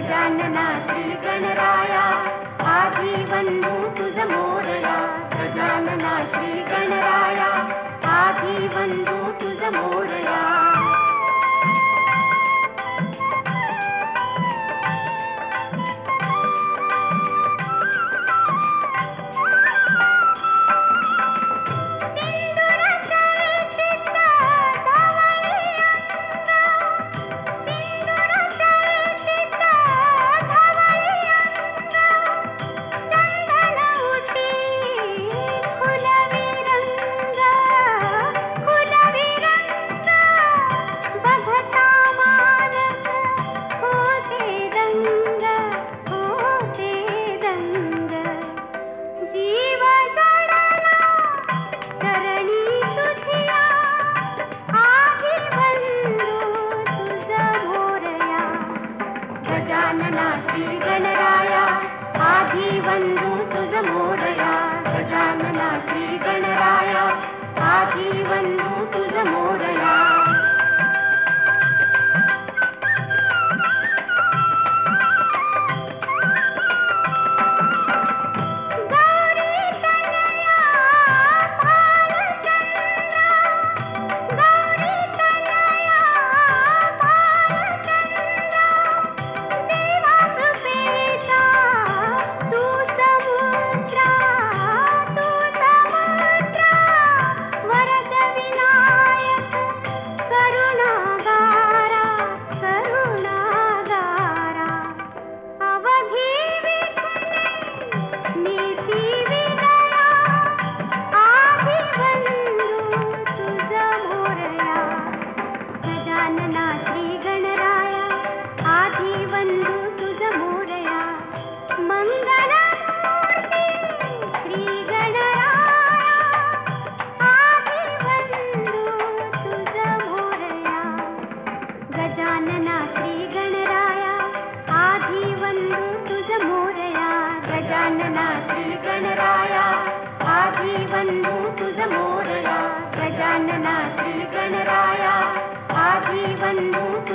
गजानना श्री गणराया आधी वंदू तुझ मोरया. गजानना श्री गणराया आधी वंदू तुझ मोरया. गजानना श्री गणराया आधी वंदू तुझ मोरया. गजानना श्री गणराया आधी वंदू तुझ मोरया. गजानना श्री गणराया आधी वंदू तुझ मोरया. मंगलमूर्ती श्री गणराया आधी वंदू तुझ मोरया. गजानना श्री गणराया आधी वंदू तुझ मोरया. गजानना श्री गणराया आधी वंदू तुझ मोरया. गजानना श्री गणराया आधी वंदू